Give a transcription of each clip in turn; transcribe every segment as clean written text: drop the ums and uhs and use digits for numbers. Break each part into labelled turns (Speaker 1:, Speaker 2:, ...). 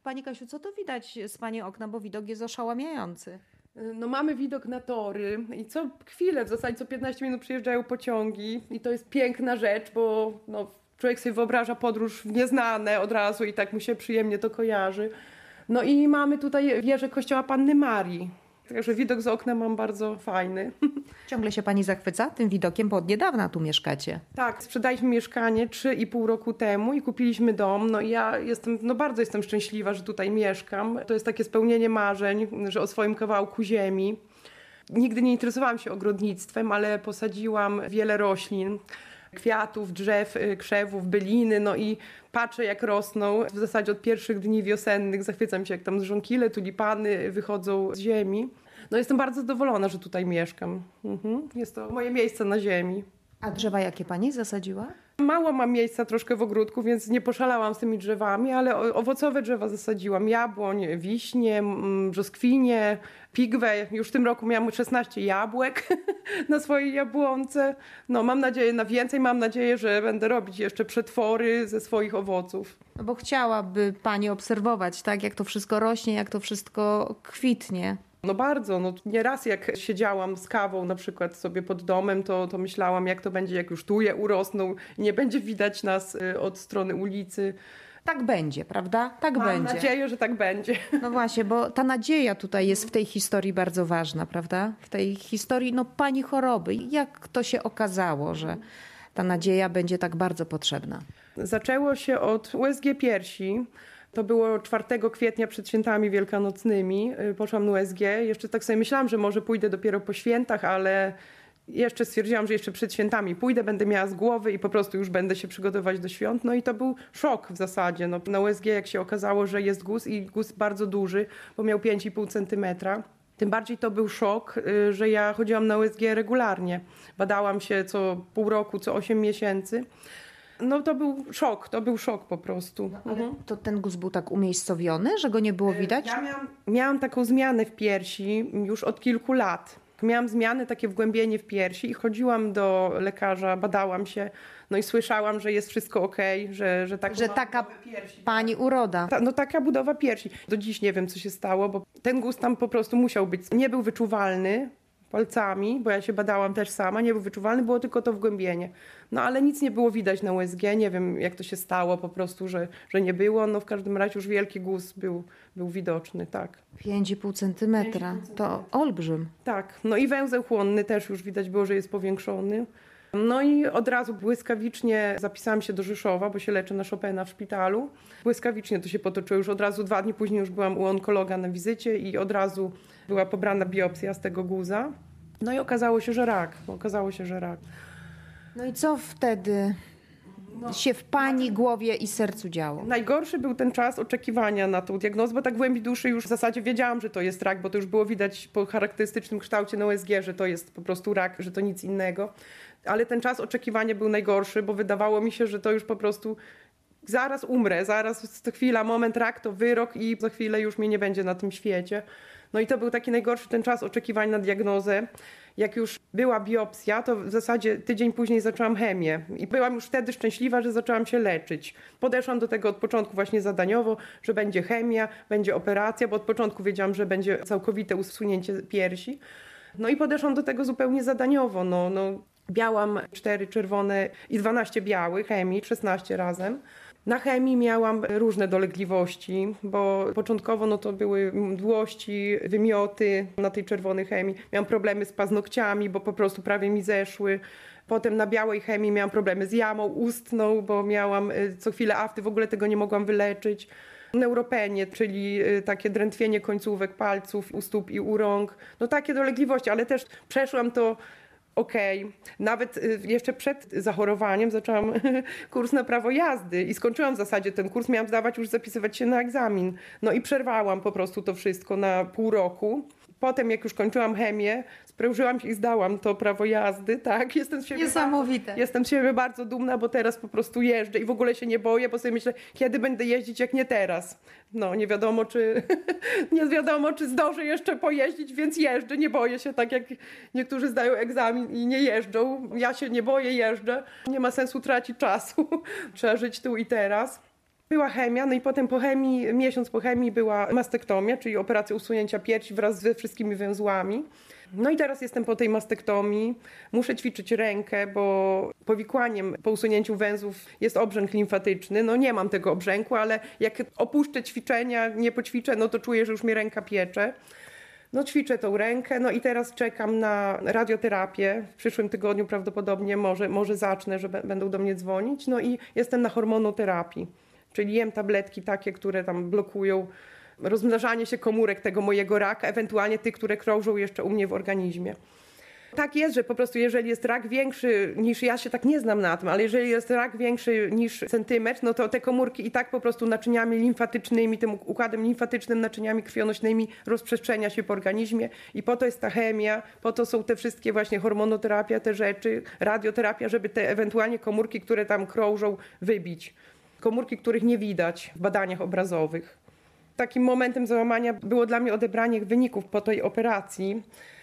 Speaker 1: Pani Kasiu, co to widać z Pani okna, bo widok jest oszałamiający.
Speaker 2: No mamy widok na tory i co chwilę, w zasadzie co 15 minut przyjeżdżają pociągi i to jest piękna rzecz, bo no, człowiek sobie wyobraża podróż w nieznane od razu i tak mu się przyjemnie to kojarzy. No i mamy tutaj wieżę kościoła Panny Marii, także widok z okna mam bardzo fajny.
Speaker 1: Ciągle się Pani zachwyca tym widokiem, bo od niedawna tu mieszkacie.
Speaker 2: Tak, sprzedaliśmy mieszkanie 3,5 roku temu i kupiliśmy dom. No i ja bardzo jestem szczęśliwa, że tutaj mieszkam. To jest takie spełnienie marzeń, że o swoim kawałku ziemi. Nigdy nie interesowałam się ogrodnictwem, ale posadziłam wiele roślin, kwiatów, drzew, krzewów, byliny, no i patrzę jak rosną. W zasadzie od pierwszych dni wiosennych zachwycam się, jak tam żonkile, tulipany wychodzą z ziemi. No jestem bardzo zadowolona, że tutaj mieszkam. Jest to moje miejsce na ziemi.
Speaker 1: A drzewa jakie Pani zasadziła?
Speaker 2: Mało mam miejsca troszkę w ogródku, więc nie poszalałam z tymi drzewami, ale owocowe drzewa zasadziłam. Jabłoń, wiśnie, brzoskwinie, pigwę. Już w tym roku miałam 16 jabłek na swojej jabłonce. No, mam nadzieję na więcej. Mam nadzieję, że będę robić jeszcze przetwory ze swoich owoców.
Speaker 1: No bo chciałaby Pani obserwować, tak, jak to wszystko rośnie, jak to wszystko kwitnie.
Speaker 2: No bardzo, no nieraz jak siedziałam z kawą na przykład sobie pod domem, to myślałam jak to będzie, jak już tuje urosną i nie będzie widać nas od strony ulicy.
Speaker 1: Tak będzie, prawda? Tak będzie.
Speaker 2: Mam nadzieję, że tak będzie.
Speaker 1: No właśnie, bo ta nadzieja tutaj jest w tej historii bardzo ważna, prawda? W tej historii, no Pani choroby. Jak to się okazało, że ta nadzieja będzie tak bardzo potrzebna?
Speaker 2: Zaczęło się od USG piersi. To było 4 kwietnia przed świętami wielkanocnymi. Poszłam na USG. Jeszcze tak sobie myślałam, że może pójdę dopiero po świętach, ale jeszcze stwierdziłam, że jeszcze przed świętami pójdę, będę miała z głowy i po prostu już będę się przygotowywać do świąt. No i to był szok w zasadzie. No, na USG jak się okazało, że jest guz i guz bardzo duży, bo miał 5,5 centymetra. Tym bardziej to był szok, że ja chodziłam na USG regularnie. Badałam się co pół roku, co 8 miesięcy. No to był szok po prostu.
Speaker 1: No, ale to ten guz był tak umiejscowiony, że go nie było widać?
Speaker 2: Ja miałam taką zmianę w piersi już od kilku lat. Miałam zmiany, takie wgłębienie w piersi i chodziłam do lekarza, badałam się, no i słyszałam, że jest wszystko okej, że
Speaker 1: taka piersi, Pani uroda.
Speaker 2: Taka budowa piersi. Do dziś nie wiem, co się stało, bo ten guz tam po prostu musiał być. Nie był wyczuwalny palcami, bo ja się badałam też sama, nie był wyczuwalny, było tylko to wgłębienie. No ale nic nie było widać na USG, nie wiem jak to się stało po prostu, że nie było. No w każdym razie już wielki guz był widoczny, tak.
Speaker 1: 5,5 centymetra, to olbrzym.
Speaker 2: Tak, no i węzeł chłonny też już widać było, że jest powiększony. No i od razu błyskawicznie zapisałam się do Rzeszowa, bo się leczę na Chopina w szpitalu. Błyskawicznie to się potoczyło, już od razu 2 dni później już byłam u onkologa na wizycie i od razu była pobrana biopsja z tego guza. No i okazało się, że rak.
Speaker 1: No i co wtedy się w Pani głowie i sercu działo?
Speaker 2: Najgorszy był ten czas oczekiwania na tą diagnozę, bo tak w głębi duszy już w zasadzie wiedziałam, że to jest rak, bo to już było widać po charakterystycznym kształcie na USG, że to jest po prostu rak, że to nic innego. Ale ten czas oczekiwania był najgorszy, bo wydawało mi się, że to już po prostu zaraz umrę, zaraz to chwila, moment, rak to wyrok i za chwilę już mnie nie będzie na tym świecie. No i to był taki najgorszy ten czas oczekiwania na diagnozę. Jak już była biopsja, to w zasadzie tydzień później zaczęłam chemię i byłam już wtedy szczęśliwa, że zaczęłam się leczyć. Podeszłam do tego od początku właśnie zadaniowo, że będzie chemia, będzie operacja, bo od początku wiedziałam, że będzie całkowite usunięcie piersi. No i podeszłam do tego zupełnie zadaniowo. No, białam 4 czerwone i 12 białych chemii, 16 razem. Na chemii miałam różne dolegliwości, bo początkowo to były mdłości, wymioty na tej czerwonej chemii. Miałam problemy z paznokciami, bo po prostu prawie mi zeszły. Potem na białej chemii miałam problemy z jamą ustną, bo miałam co chwilę afty, w ogóle tego nie mogłam wyleczyć. Neuropenię, czyli takie drętwienie końcówek palców, u stóp i u rąk. No takie dolegliwości, ale też przeszłam to okej. Nawet jeszcze przed zachorowaniem zaczęłam kurs na prawo jazdy i skończyłam w zasadzie ten kurs. Miałam zdawać już zapisywać się na egzamin. No i przerwałam po prostu to wszystko na pół roku. Potem jak już kończyłam chemię, sprężyłam się i zdałam to prawo jazdy, tak?
Speaker 1: Niesamowite.
Speaker 2: Jestem z siebie bardzo dumna, bo teraz po prostu jeżdżę i w ogóle się nie boję, bo sobie myślę, kiedy będę jeździć, jak nie teraz. No nie wiadomo, czy zdążę jeszcze pojeździć, więc jeżdżę, nie boję się, tak jak niektórzy zdają egzamin i nie jeżdżą. Ja się nie boję, jeżdżę. Nie ma sensu tracić czasu, trzeba żyć tu i teraz. Była chemia, no i potem po chemii, miesiąc po chemii była mastektomia, czyli operacja usunięcia piersi wraz ze wszystkimi węzłami. No i teraz jestem po tej mastektomii, muszę ćwiczyć rękę, bo powikłaniem po usunięciu węzłów jest obrzęk limfatyczny. No nie mam tego obrzęku, ale jak opuszczę ćwiczenia, nie poćwiczę, no to czuję, że już mnie ręka piecze. No ćwiczę tą rękę, no i teraz czekam na radioterapię. W przyszłym tygodniu prawdopodobnie może zacznę, że będą do mnie dzwonić. No i jestem na hormonoterapii, czyli jem tabletki takie, które tam blokują rozmnażanie się komórek tego mojego raka, ewentualnie tych, które krążą jeszcze u mnie w organizmie. Tak jest, że po prostu jeżeli jest rak większy niż, ja się tak nie znam na tym, ale jeżeli jest rak większy niż centymetr, no to te komórki i tak po prostu naczyniami limfatycznymi, tym układem limfatycznym, naczyniami krwionośnymi rozprzestrzenia się po organizmie i po to jest ta chemia, po to są te wszystkie właśnie hormonoterapia, te rzeczy, radioterapia, żeby te ewentualnie komórki, które tam krążą, wybić. Komórki, których nie widać w badaniach obrazowych. Takim momentem załamania było dla mnie odebranie wyników po tej operacji,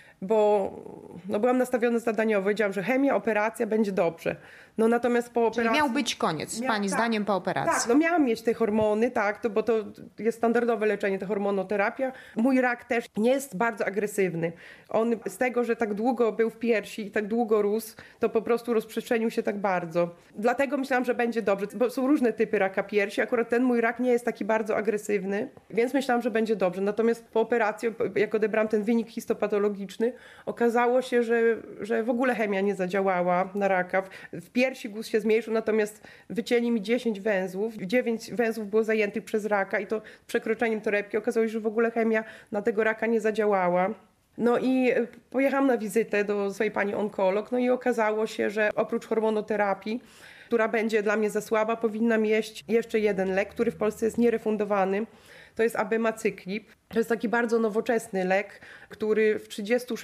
Speaker 2: bo byłam nastawiona zadaniowo, wiedziałam, że chemia, operacja, będzie dobrze. No natomiast po operacji...
Speaker 1: Czyli miał być koniec, pani zdaniem, po operacji.
Speaker 2: Tak, no miałam mieć te hormony, tak, bo to jest standardowe leczenie, ta hormonoterapia. Mój rak też nie jest bardzo agresywny. On z tego, że tak długo był w piersi i tak długo rósł, to po prostu rozprzestrzenił się tak bardzo. Dlatego myślałam, że będzie dobrze, bo są różne typy raka piersi. Akurat ten mój rak nie jest taki bardzo agresywny, więc myślałam, że będzie dobrze. Natomiast po operacji, jak odebrałam ten wynik histopatologiczny, okazało się, że w ogóle chemia nie zadziałała na raka. W piersi guz się zmniejszył, natomiast wycięli mi 10 węzłów. 9 węzłów było zajętych przez raka i to z przekroczeniem torebki okazało się, że w ogóle chemia na tego raka nie zadziałała. No i pojechałam na wizytę do swojej pani onkolog, no i okazało się, że oprócz hormonoterapii, która będzie dla mnie za słaba, powinnam jeść jeszcze jeden lek, który w Polsce jest nierefundowany. To jest abemacyklib. To jest taki bardzo nowoczesny lek, który w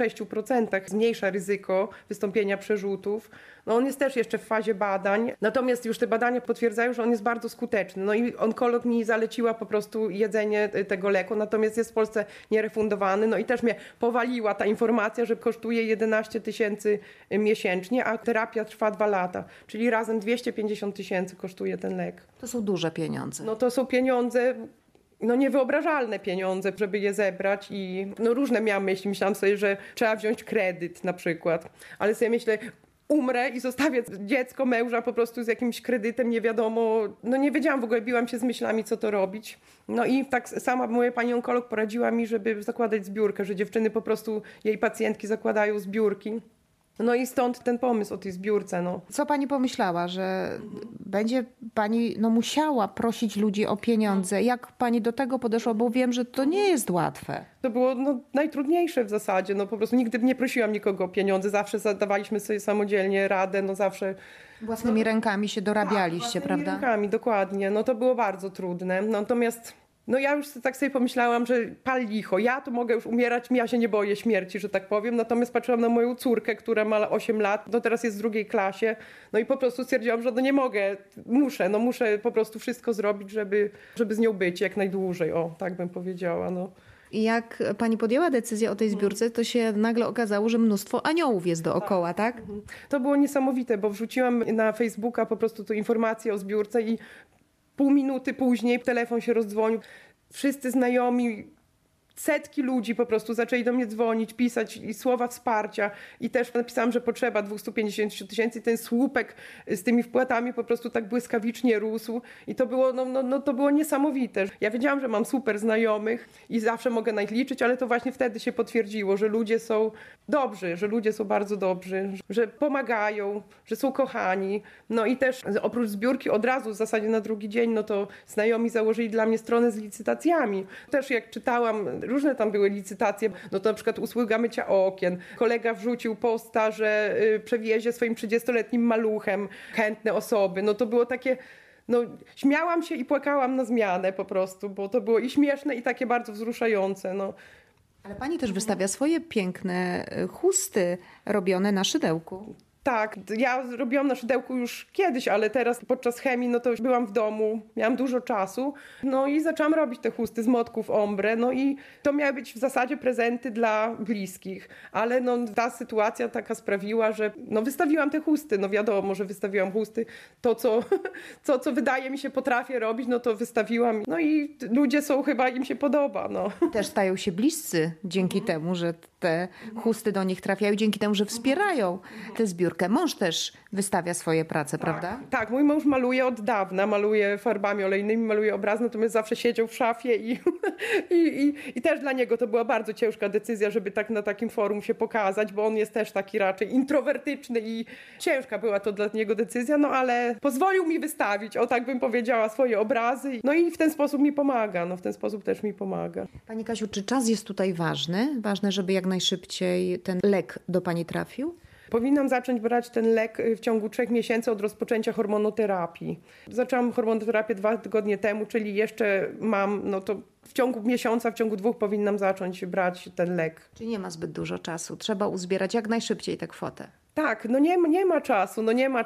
Speaker 2: 36% zmniejsza ryzyko wystąpienia przerzutów. No on jest też jeszcze w fazie badań, natomiast już te badania potwierdzają, że on jest bardzo skuteczny. No i onkolog mi zaleciła po prostu jedzenie tego leku, natomiast jest w Polsce nierefundowany. No i też mnie powaliła ta informacja, że kosztuje 11 000 miesięcznie, a terapia trwa 2 lata, czyli razem 250 000 kosztuje ten lek.
Speaker 1: To są duże pieniądze.
Speaker 2: No to są pieniądze... niewyobrażalne pieniądze, żeby je zebrać i różne miałam myśli. Myślałam sobie, że trzeba wziąć kredyt na przykład, ale sobie myślę, umrę i zostawię dziecko, męża po prostu z jakimś kredytem, nie wiadomo, nie wiedziałam w ogóle, biłam się z myślami, co to robić. No i tak sama moja pani onkolog poradziła mi, żeby zakładać zbiórkę, że dziewczyny po prostu, jej pacjentki zakładają zbiórki. No i stąd ten pomysł o tej zbiórce.
Speaker 1: Co pani pomyślała, że będzie pani musiała prosić ludzi o pieniądze? Jak pani do tego podeszła? Bo wiem, że to nie jest łatwe.
Speaker 2: To było najtrudniejsze w zasadzie. Po prostu nigdy nie prosiłam nikogo o pieniądze. Zawsze zadawaliśmy sobie samodzielnie radę. Zawsze...
Speaker 1: Własnymi rękami się dorabialiście,
Speaker 2: tak,
Speaker 1: prawda?
Speaker 2: Własnymi rękami, dokładnie. To było bardzo trudne. Natomiast... ja już tak sobie pomyślałam, że pal licho, ja tu mogę już umierać, ja się nie boję śmierci, że tak powiem. Natomiast patrzyłam na moją córkę, która ma 8 lat, teraz jest w 2. klasie. I po prostu stwierdziłam, że nie mogę, muszę po prostu wszystko zrobić, żeby z nią być jak najdłużej. Tak bym powiedziała.
Speaker 1: I jak pani podjęła decyzję o tej zbiórce, to się nagle okazało, że mnóstwo aniołów jest dookoła, tak?
Speaker 2: To było niesamowite, bo wrzuciłam na Facebooka po prostu tą informację o zbiórce i pół minuty później telefon się rozdzwonił. Wszyscy znajomi, setki ludzi po prostu zaczęli do mnie dzwonić, pisać i słowa wsparcia. I też napisałam, że potrzeba 250 000 i ten słupek z tymi wpłatami po prostu tak błyskawicznie rósł. I to było, to było niesamowite. Ja wiedziałam, że mam super znajomych i zawsze mogę na nich liczyć, ale to właśnie wtedy się potwierdziło, że ludzie są dobrzy, że ludzie są bardzo dobrzy, że pomagają, że są kochani. I też oprócz zbiórki od razu w zasadzie na drugi dzień, to znajomi założyli dla mnie stronę z licytacjami. Też jak czytałam, różne tam były licytacje, to na przykład usługa mycia okien. Kolega wrzucił posta, że przewiezie swoim 30-letnim maluchem chętne osoby. To było takie... śmiałam się i płakałam na zmianę po prostu, bo to było i śmieszne, i takie bardzo wzruszające.
Speaker 1: Ale pani też wystawia swoje piękne chusty robione na szydełku.
Speaker 2: Tak, ja robiłam na szydełku już kiedyś, ale teraz podczas chemii, no to już byłam w domu, miałam dużo czasu, no i zaczęłam robić te chusty z motków ombre, no i to miały być w zasadzie prezenty dla bliskich, ale no ta sytuacja taka sprawiła, że no wystawiłam te chusty, no wiadomo, że wystawiłam chusty, to co wydaje mi się potrafię robić, no to wystawiłam, no i ludzie są, chyba im się podoba, no.
Speaker 1: Też stają się bliscy dzięki temu, że te chusty do nich trafiają, dzięki temu, że wspierają tę zbiórkę. Mąż też wystawia swoje prace, prawda?
Speaker 2: Tak, mój mąż maluje od dawna, maluje farbami olejnymi, maluje obraz, natomiast zawsze siedział w szafie i też dla niego to była bardzo ciężka decyzja, żeby tak na takim forum się pokazać, bo on jest też taki raczej introwertyczny i ciężka była to dla niego decyzja, no ale pozwolił mi wystawić, o tak bym powiedziała, swoje obrazy, no i w ten sposób mi pomaga, no w ten sposób też mi pomaga.
Speaker 1: Pani Kasiu, czy czas jest tutaj ważny? Ważne, żeby jak najszybciej ten lek do pani trafił?
Speaker 2: Powinnam zacząć brać ten lek w ciągu 3 miesięcy od rozpoczęcia hormonoterapii. Zaczęłam hormonoterapię 2 tygodnie temu, czyli jeszcze mam, no to w ciągu miesiąca, w ciągu 2 powinnam zacząć brać ten lek.
Speaker 1: Czyli nie ma zbyt dużo czasu. Trzeba uzbierać jak najszybciej tę kwotę.
Speaker 2: Tak, no nie ma czasu,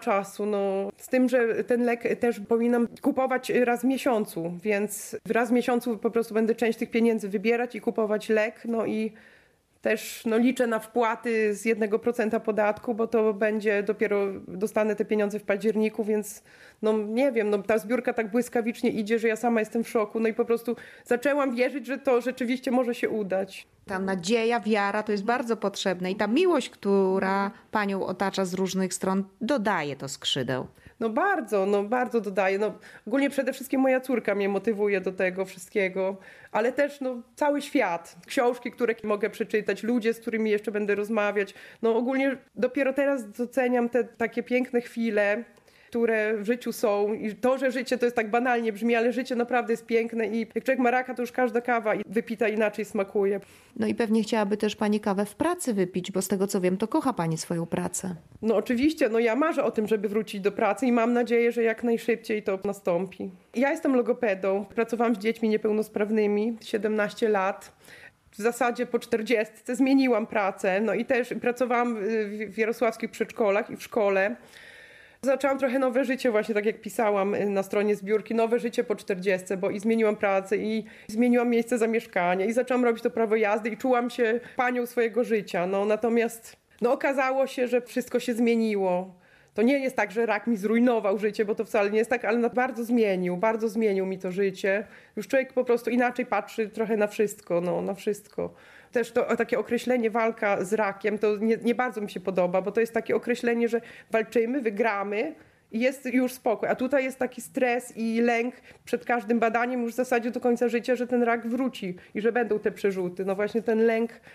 Speaker 2: no. Z tym, że ten lek też powinnam kupować raz w miesiącu, więc raz w miesiącu po prostu będę część tych pieniędzy wybierać i kupować lek, no i też no, liczę na wpłaty z 1% podatku, bo to będzie dopiero dostanę te pieniądze w październiku, więc no nie wiem, no ta zbiórka tak błyskawicznie idzie, że ja sama jestem w szoku. No i po prostu zaczęłam wierzyć, że to rzeczywiście może się udać.
Speaker 1: Ta nadzieja, wiara to jest bardzo potrzebne i ta miłość, która panią otacza z różnych stron, dodaje to skrzydeł.
Speaker 2: No bardzo dodaje. No, ogólnie przede wszystkim moja córka mnie motywuje do tego wszystkiego, ale też no, cały świat, książki, które mogę przeczytać, ludzie, z którymi jeszcze będę rozmawiać. No ogólnie dopiero teraz doceniam te takie piękne chwile, które w życiu są i to, że życie to jest tak banalnie brzmi, ale życie naprawdę jest piękne i jak człowiek ma raka, to już każda kawa wypita inaczej smakuje.
Speaker 1: No i pewnie chciałaby też pani kawę w pracy wypić, bo z tego co wiem, to kocha pani swoją pracę.
Speaker 2: No oczywiście, no ja marzę o tym, żeby wrócić do pracy i mam nadzieję, że jak najszybciej to nastąpi. Ja jestem logopedą, pracowałam z dziećmi niepełnosprawnymi 17 lat. W zasadzie po 40 zmieniłam pracę, no i też pracowałam w jarosławskich przedszkolach i w szkole. Zaczęłam trochę nowe życie właśnie, tak jak pisałam na stronie zbiórki, nowe życie po 40, bo i zmieniłam pracę i zmieniłam miejsce zamieszkania i zaczęłam robić to prawo jazdy i czułam się panią swojego życia. No, natomiast no, okazało się, że wszystko się zmieniło. To nie jest tak, że rak mi zrujnował życie, bo to wcale nie jest tak, ale bardzo zmienił mi to życie. Już człowiek po prostu inaczej patrzy trochę na wszystko, no, na wszystko. Też to takie określenie walka z rakiem, to nie bardzo mi się podoba, bo to jest takie określenie, że walczymy, wygramy i jest już spokój. A tutaj jest taki stres i lęk przed każdym badaniem już w zasadzie do końca życia, że ten rak wróci i że będą te przerzuty. No właśnie ten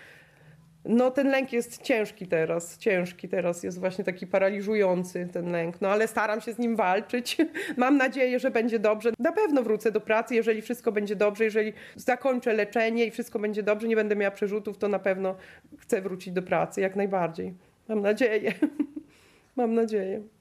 Speaker 2: lęk jest ciężki teraz jest właśnie taki paraliżujący ten lęk, no ale staram się z nim walczyć, mam nadzieję, że będzie dobrze, na pewno wrócę do pracy, jeżeli wszystko będzie dobrze, jeżeli zakończę leczenie i wszystko będzie dobrze, nie będę miała przerzutów, to na pewno chcę wrócić do pracy, jak najbardziej, mam nadzieję.